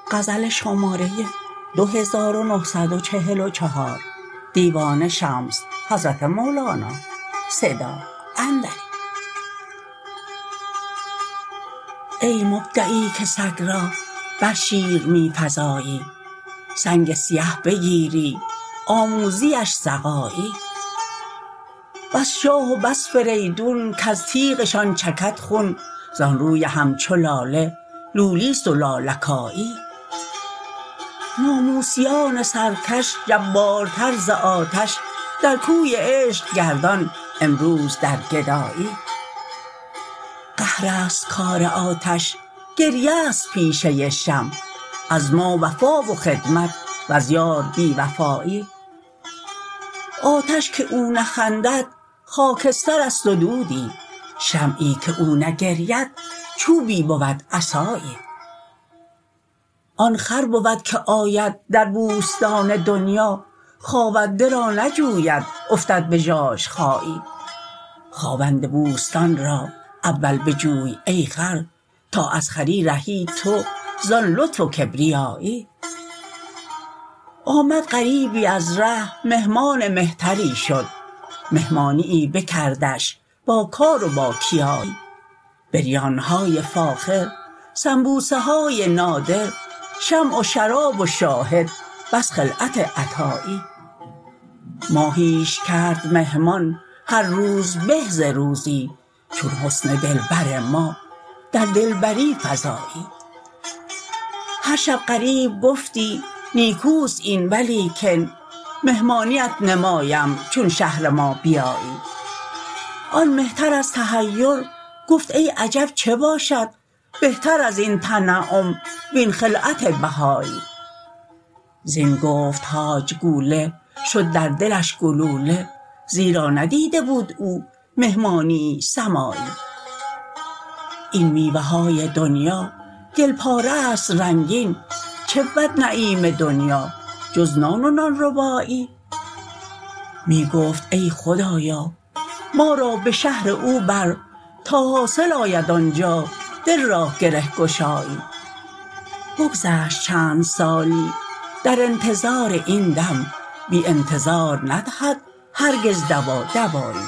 غزل شماره 2944 دیوان شمس حضرت مولانا صدا اندری. ای مبدعی که سگ را بر شیر می فزایی، سنگ سیه بگیری آموزیش سقایی. بس شاه و بس فریدون کز تیغشان چکد خون، زان روی همچو لاله لولیست و لالکایی. ناموسیان سرکش جبارتر ز آتش، در کوی عشق گردان امروز در گدایی. قهرست کار آتش گریه ست پیشه شمع، از ما وفا و خدمت وز یار بی وفایی. آتش که او نخندد خاکسترست و دودی، شمعی که او نگرید چوبی بود عصایی. آن خر بود که آید در بوستان دنیا، خاونده را نجوید افتد به ژاژخایی. خاوند بوستان را اول بجوی ای خر، تا از خری رهی تو زان لطف و کبریایی. آمد غریبی از ره مهمان مهتری شد، مهمانیی بکردش با کار و با کیایی. بریانهای فاخر سنبوسه های نادر، شمع و شراب و شاهد بس خلعت عطایی. ماهیش کرد مهمان هر روز به ز روزی، چون حسن دلبر ما در دلبری فزایی. هر شب غریب گفتی نیکوست این ولیکن، مهمانیت نمایم چون شهر ما بیایی. آن مهتر از تحیر گفت ای عجب چه باشد، بهتر از این تنعم وین خلعت بهایی. زین گفتهای گوله شد در دلش گلوله، زیرا ندیده بود او مهمانیی سمایی. این میوه های دنیا گل پاره است رنگین، چه بود نعیم دنیا جز نان و نان ربایی. می گفت ای خدایا ما را به شهر او بر، تا حاصل آید آنجا دل را گره گشایی. بگذشت چند سالی در انتظار این دم، بی انتظار ندهد هرگز دوا دوایی.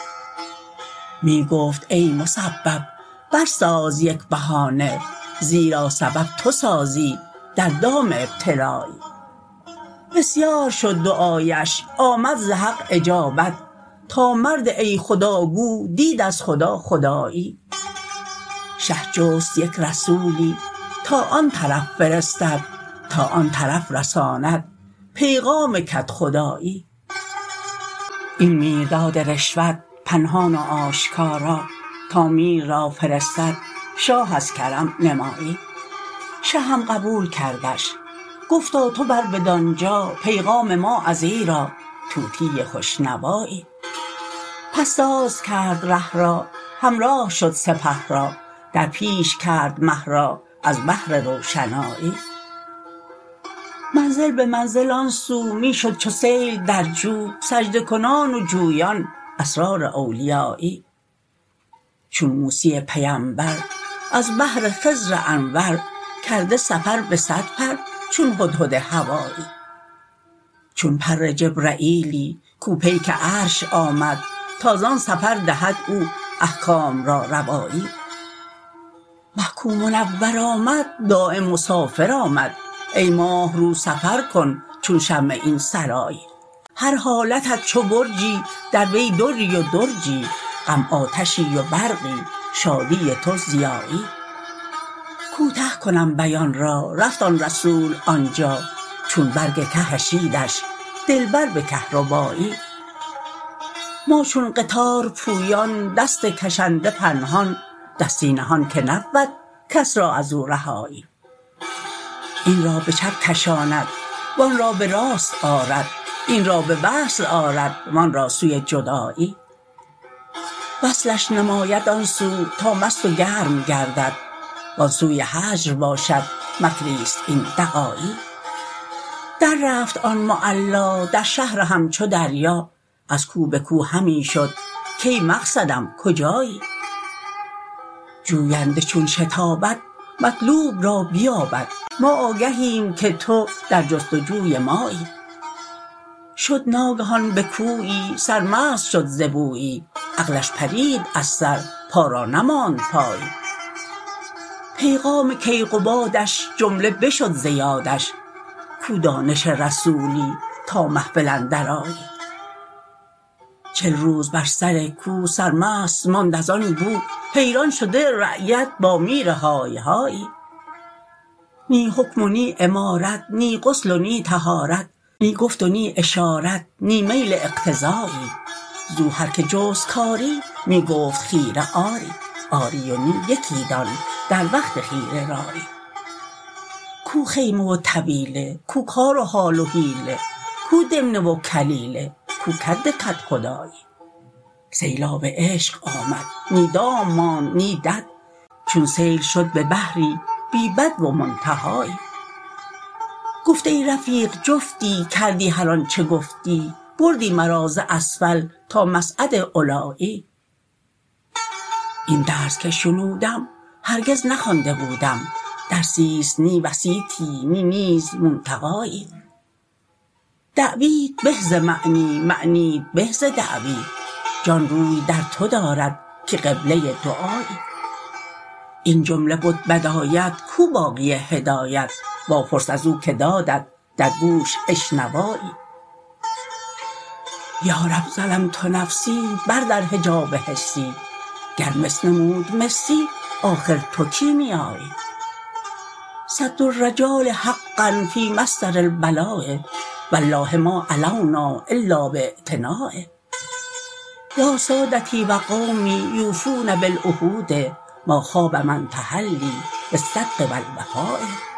می گفت ای مسبب برساز یک بهانه، زیرا سبب تو سازی در دام ابتلایی. بسیار شد دعایش آمد ز حق اجابت، تا مرد ای خداگو دید از خدا خدایی. شه جست یک رسولی تا آن طرف فرستد، تا آن طرف رساند پیغام کدخدایی. این میر داد رشوت پنهان و آشکارا، تا میر را فرستد شاه از کرم نمایی. شه هم قبول کردش، گفتا تو بر بدانجا پیغام ما ازیرا طوطی خوش نوایی. پس ساز کرد ره را همراه شد سپه را، در پیش کرد مه را از بهر روشنایی. منزل به منزل آن سو می شد چو سیل در جو، سجده کنان و جویان اسرار اولیایی. چون موسی پیمبر از بهر خضر انور، کرده سفر به صد پر چون هدهد هوایی. چون پر جبرییلی کو پیک عرش آمد، تا زان سفر دهد او احکام را روایی. مه کو منور آمد دایم مسافر آمد، ای ماه رو سفر کن چون شمع این سرایی. هر حالتت چو برجی در وی دری و درجی، غم آتشی و برقی شادی تو ضیایی. کوته کنم بیان را رفت آن رسول آنجا، چون برگ که کشیدش دلبر به کهربایی. ما چون قطار پویان دست کشنده پنهان، دستی نهان که نبود کس را از او رهایی. این را به چپ کشاند وان را به راست آرد، این را به وصل آرد وان را سوی جدایی. وصلش نماید آن سو تا مست و گرم گردد، وان سوی هجر باشد مکریست این دغایی. در رفت آن معلا در شهر همچو دریا، از کو به کو همی شد کای مقصدم کجایی. جوینده چون شتابد مطلوب را بیابد. ما آگهیم که تو در جستجوی مایی. شد ناگهان به کویی سرمست شد ز بویی، عقلش پرید از سر پا را نماند پایی. پیغام کیقبادش جمله بشد ز یادش، کو دانش رسولی تا محفل اندر آیی. 40 روز بر سر کو سرمست ماند از آن بو، حیران شده رعیت با میر های هایی. نی حکم و نی امارت، نی غسل و نی طهارت، نی گفت و نی اشارت، نی میل اقتضایی. زو هر که جست کاری می گفت خیره آری، آری و نی یکی دان در وقت خیره رایی. کو خیمه و طویله، کو کار و حال و حیله، کو دمنه و کلیله، کو کد کدخدایی. سیلاب عشق آمد نی دام ماند نی دد، چون سیل شد به بحری بی بدو و منتهایی. گفت ای رفیق جفتی کردی هر آنچه گفتی، بردی مرا ز اسفل تا مصعد علایی. این درس که شنودم هرگز نخوانده بودم، درسیست نی وسیطی نی نیز منتهایی. دعویت به ز معنی، معنیت به ز دعوی، جان روی در تو دارد که قبله دعایی. این جمله بد بدایت کو باقی هدایت، واپرس از او که دادت در گوش اشنوایی. یا رب ظلمت نفسی بردر حجاب حسی، گر مس نمود مسی آخر تو کیمیایی. صد الرجال حقا فی مصدر البلاء، والله ما علونا الا باعتناء. یا سادتی و قومی یوفون بالعهود، ما خاب من تحلی بالصدق و الوفاء.